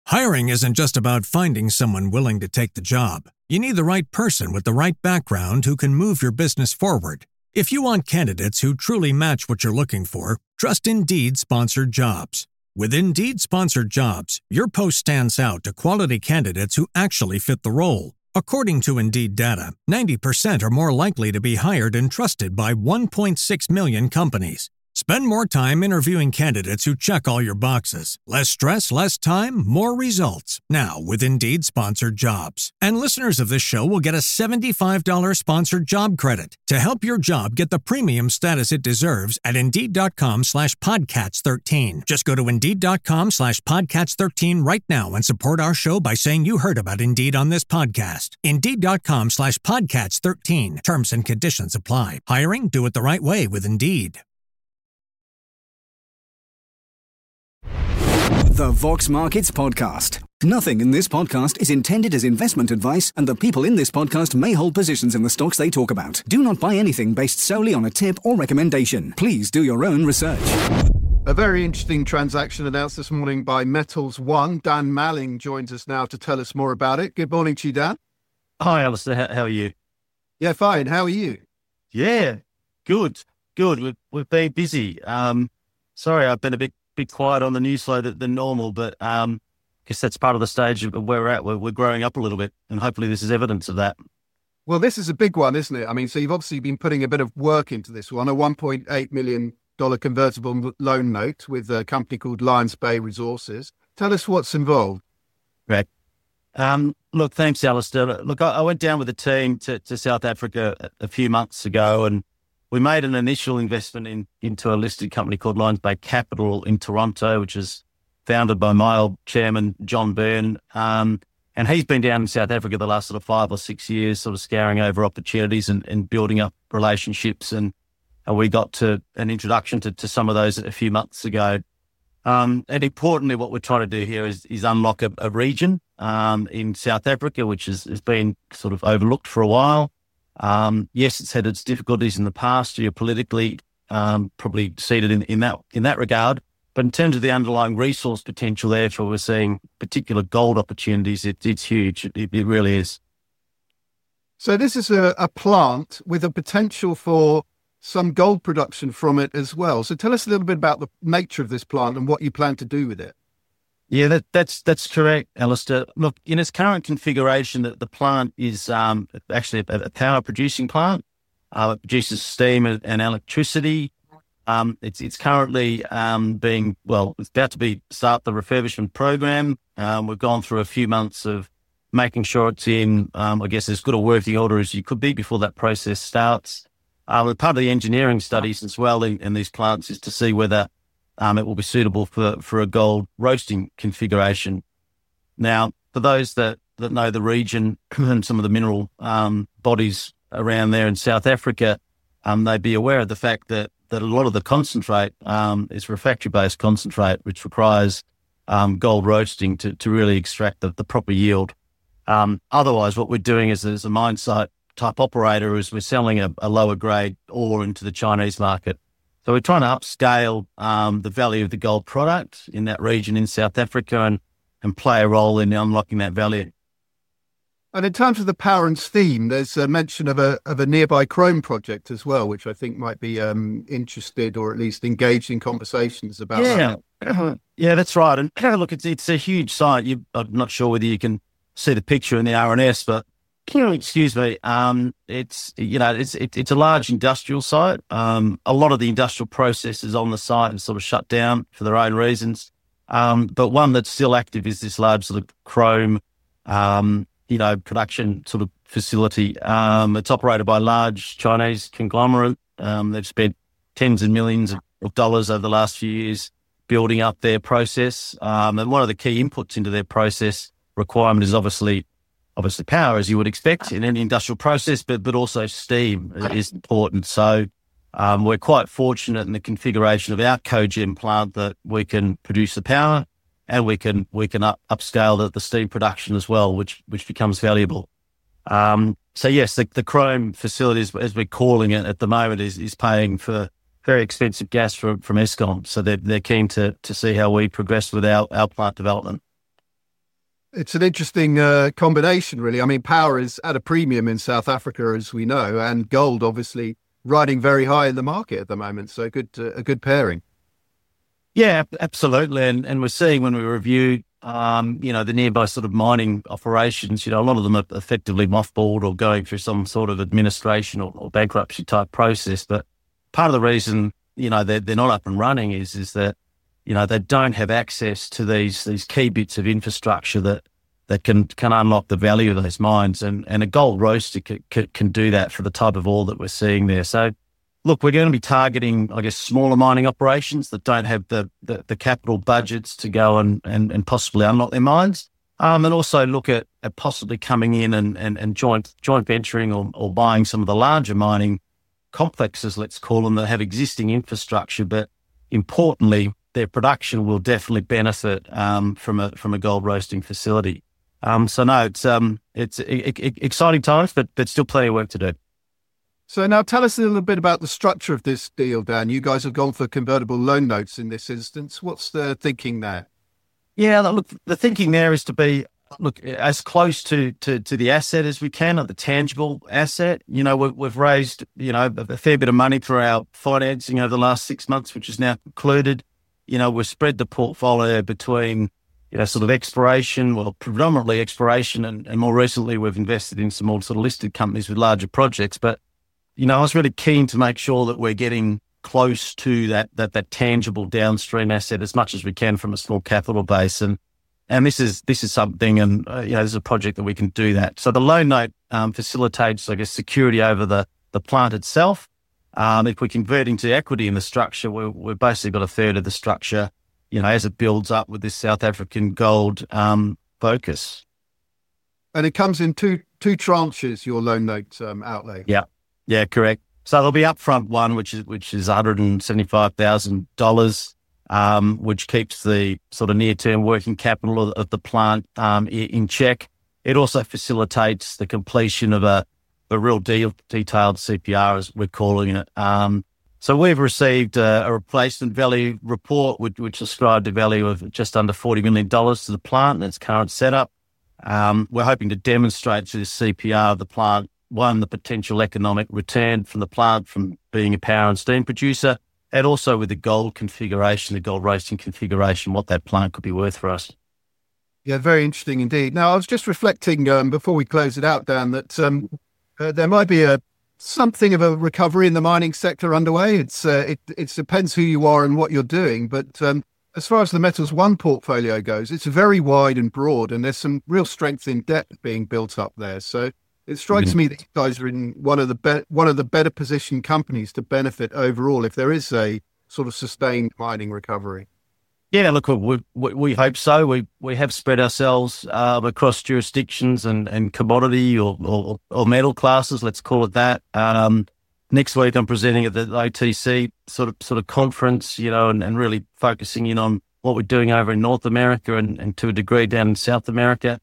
Hiring isn't just about finding someone willing to take the job. You need the right person with the right background who can move your business forward. If you want candidates who truly match what you're looking for, trust Indeed Sponsored Jobs. With Indeed Sponsored Jobs, your post stands out to quality candidates who actually fit the role. According to Indeed data, 90% are more likely to be hired and trusted by 1.6 million companies. Spend more time interviewing candidates who check all your boxes. Less stress, less time, more results. Now with Indeed Sponsored Jobs. And listeners of this show will get a $75 sponsored job credit to help your job get the premium status it deserves at Indeed.com/Podcats13. Just go to Indeed.com/Podcats13 right now and support our show by saying you heard about Indeed on this podcast. Indeed.com/Podcats13. Terms and conditions apply. Hiring? Do it the right way with Indeed. The Vox Markets Podcast. Nothing in this podcast is intended as investment advice, and the people in this podcast may hold positions in the stocks they talk about. Do not buy anything based solely on a tip or recommendation. Please do your own research. A very interesting transaction announced this morning by Metals One. Dan Malling joins us now to tell us more about it. Good morning to you, Dan. Hi, Alistair. How are you? Yeah, fine. How are you? Yeah, good. We've been busy. Sorry, I've been a bit quiet on the news flow than normal, but I guess that's part of the stage of where we're at. We're growing up a little bit, and hopefully this is evidence of that. Well, this is a big one, isn't it? I mean, so you've obviously been putting a bit of work into this one, a $1.8 million convertible loan note with a company called Lions Bay Resources. Tell us what's involved. Right. Look, thanks, Alistair. Look, I went down with the team to South Africa a few months ago, and we made an initial investment into a listed company called Lions Bay Capital in Toronto, which is founded by my old chairman, John Byrne. And he's been down in South Africa the last sort of 5 or 6 years, sort of scouring over opportunities and building up relationships. And we got to an introduction to some of those a few months ago. And importantly, what we're trying to do here is unlock a region in South Africa, which has been sort of overlooked for a while. Yes, it's had its difficulties in the past, geopolitically, probably seated in that regard. But in terms of the underlying resource potential there, for we're seeing particular gold opportunities, it's huge. It really is. So this is a plant with a potential for some gold production from it as well. So tell us a little bit about the nature of this plant and what you plan to do with it. Yeah, that's correct, Alistair. Look, in its current configuration, the plant is actually a power producing plant. It produces steam and electricity. It's currently it's about to start the refurbishment program. We've gone through a few months of making sure it's in, I guess, as good a working order as you could be before that process starts. Part of the engineering studies as well in these plants is to see whether it will be suitable for a gold roasting configuration. Now, for those that know the region and some of the mineral bodies around there in South Africa, they'd be aware of the fact that a lot of the concentrate is refractory-based concentrate, which requires gold roasting to really extract the proper yield. Otherwise, what we're doing as a mine site type operator is we're selling a lower grade ore into the Chinese market. So we're trying to upscale the value of the gold product in that region in South Africa and play a role in unlocking that value. And in terms of the power and steam, there's a mention of a nearby chrome project as well, which I think might be interested or at least engaged in conversations about that. Yeah, that's right. And look, it's a huge site. I'm not sure whether you can see the picture in the RNS, but excuse me. It's a large industrial site. A lot of the industrial processes on the site are sort of shut down for their own reasons. But one that's still active is this large sort of chrome, production sort of facility. It's operated by a large Chinese conglomerate. They've spent tens of millions of dollars over the last few years building up their process. And one of the key inputs into their process requirement is obviously power, as you would expect in any industrial process, but also steam is important. So we're quite fortunate in the configuration of our cogen plant that we can produce the power and we can upscale the steam production as well, which becomes valuable. So yes, the chrome facilities, as we're calling it at the moment, is paying for very expensive gas from Eskom. So they're keen to see how we progress with our plant development. It's an interesting combination, really. I mean, power is at a premium in South Africa, as we know, and gold obviously riding very high in the market at the moment. So a good pairing. Yeah, absolutely. And we're seeing when we review, the nearby sort of mining operations, a lot of them are effectively mothballed or going through some sort of administration or bankruptcy type process. But part of the reason, they're not up and running is that, they don't have access to these key bits of infrastructure that can unlock the value of those mines. And a gold roaster can do that for the type of ore that we're seeing there. So, look, we're going to be targeting, I guess, smaller mining operations that don't have the capital budgets to go and possibly unlock their mines. And also look at possibly coming in and joint venturing or buying some of the larger mining complexes, let's call them, that have existing infrastructure, but importantly, their production will definitely benefit from a gold roasting facility. So no, it's exciting times, but still plenty of work to do. So now tell us a little bit about the structure of this deal, Dan. You guys have gone for convertible loan notes in this instance. What's the thinking there? Yeah, look, the thinking there is to be, as close to the asset as we can, or the tangible asset. We've raised, a fair bit of money through our financing over the last 6 months, which is now concluded. We've spread the portfolio between, sort of exploration, predominantly exploration, and more recently we've invested in some more sort of listed companies with larger projects. But, I was really keen to make sure that we're getting close to that tangible downstream asset as much as we can from a small capital base. And this is something, and this is a project that we can do that. So the loan note facilitates, I guess, security over the plant itself. If we convert into equity in the structure, we've basically got a third of the structure, as it builds up with this South African gold focus. And it comes in two tranches, your loan note outlay. Yeah, correct. So there'll be upfront one, which is $175,000, which keeps the sort of near-term working capital of the plant in check. It also facilitates the completion of a real detailed CPR, as we're calling it. So we've received a replacement value report, which ascribed a value of just under $40 million to the plant and its current setup. We're hoping to demonstrate through the CPR of the plant, one, the potential economic return from the plant from being a power and steam producer, and also with the gold configuration, the gold roasting configuration, what that plant could be worth for us. Yeah, very interesting indeed. Now, I was just reflecting before we close it out, Dan, that there might be something of a recovery in the mining sector underway. It depends who you are and what you're doing, but as far as the Metals One portfolio goes, it's very wide and broad, and there's some real strength in depth being built up there. So it strikes me that you guys are in one of the better positioned companies to benefit overall if there is a sort of sustained mining recovery. Yeah, look, we hope so. We have spread ourselves across jurisdictions and commodity or metal classes, let's call it that. Next week, I'm presenting at the OTC sort of conference, and really focusing in on what we're doing over in North America and to a degree down in South America.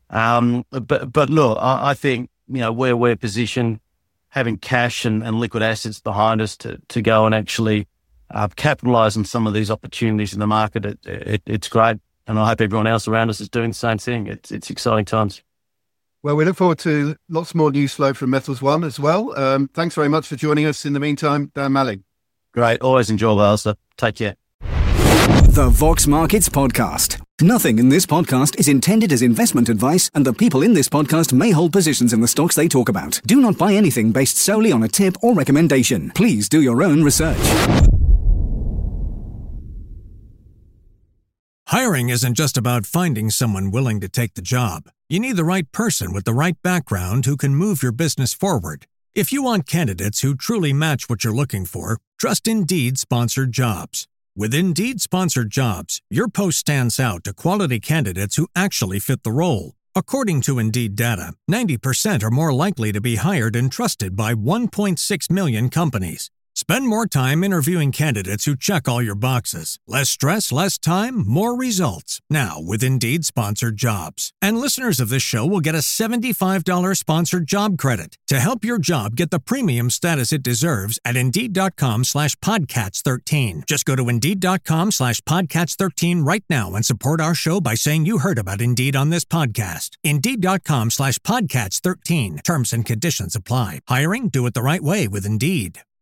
But look, I think, where we're positioned, having cash and liquid assets behind us to go and actually capitalize on some of these opportunities in the market, it's great. And I hope everyone else around us is doing the same thing. It's exciting times. Well, we look forward to lots more news flow from Metals One as well. Thanks very much for joining us in the meantime, Dan Malling. Great. Always enjoy, Alistair. Take care. The Vox Markets Podcast. Nothing in this podcast is intended as investment advice, and the people in this podcast may hold positions in the stocks they talk about. Do not buy anything based solely on a tip or recommendation. Please do your own research. Hiring isn't just about finding someone willing to take the job. You need the right person with the right background who can move your business forward. If you want candidates who truly match what you're looking for, trust Indeed Sponsored Jobs. With Indeed Sponsored Jobs, your post stands out to quality candidates who actually fit the role. According to Indeed data, 90% are more likely to be hired and trusted by 1.6 million companies. Spend more time interviewing candidates who check all your boxes. Less stress, less time, more results. Now, with Indeed Sponsored Jobs. And listeners of this show will get a $75 sponsored job credit to help your job get the premium status it deserves at Indeed.com/Podcats13. Just go to Indeed.com/Podcats13 right now and support our show by saying you heard about Indeed on this podcast. Indeed.com/Podcats13. Terms and conditions apply. Hiring? Do it the right way with Indeed.